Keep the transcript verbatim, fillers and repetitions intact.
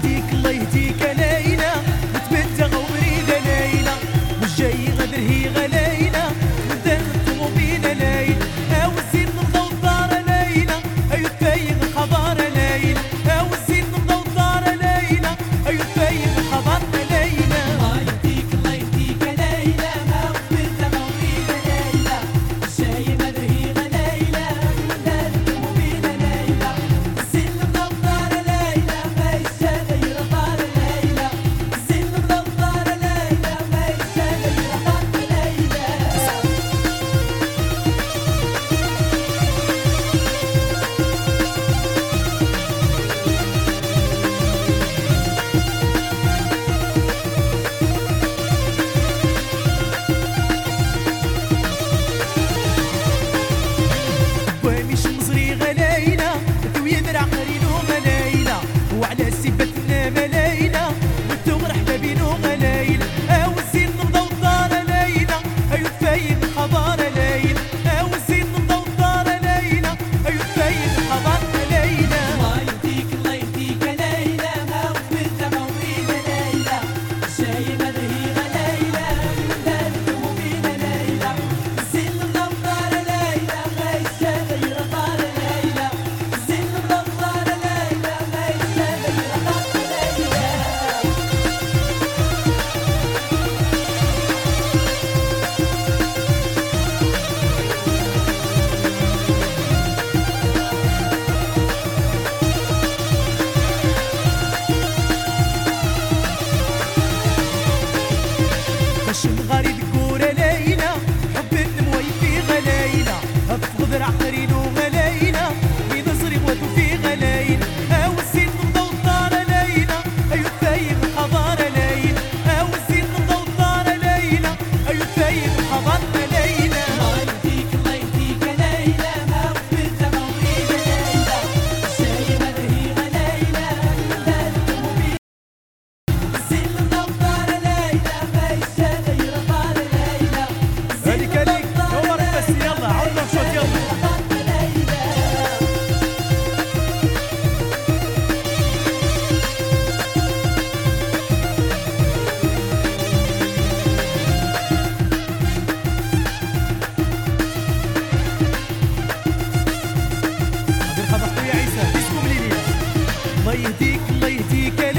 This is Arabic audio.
يهديك الله يهديك ليلى متبدة غوريدة ليلى مش جاي غدر هي غليلى ودار الطوموبيلة ليلى او الزين نبضى والدار ليلى ايو تبين الخبر ليلى او الزين نبضى والدار ليلى ايو تبين الخبر ليلى الله يهديك الله يهديك ليلى ما متبدة غوريدة ليلى مش جاي غدر هي غليلى ودار الطوموبيلة ليلى الزين نبضى والدار ليلى ما يشجع غير دار ليلى الزين نبضى والدار ليلى ما يشجع غير دار ليلى ومش مصري غليلة ويا درع قرينو غليلة وعلى سبتنا ملايلة وانتو مرحبا بينو غليلة او الزين نبضى والدار ليلى ايو تفاين الخبر ليلى او الزين نبضى والدار ليلى ايو تفاين الخبر ليلى الله يهديك الله يهديك ليلى ما متبدة غوريدة ليلى جاي غدر هي غليلى دار الطوموبيلة ليلى الزين نبضى والدار ليلى ما يشجع غير دار ليلى الزين نبضى والدار ليلى ما يشجع غير دار ليلى باش الغريب كورة ليلى حب الموي في غليلة بتغدر عقرينو غليلة بنظري بواتو في غليلة او الزين نبضى والدار ليلى ايو تفاين الخبر ليلى او الزين نبضى والدار ليلى ايو تفاين الخبر ليلى الله يهديك الله يهديك ليلى ما متبدة غوريدة ليلى جاي غدر هي غليلى دار الطوموبيلة الزين نبضى والدار ليلى ما يشجع غير دار ليلى هذيك عليك عمر بس يلا عودنا بصوت يلا غادي نخبط خويا عيسى ديسكو مليلية الله يهديك الله يهديك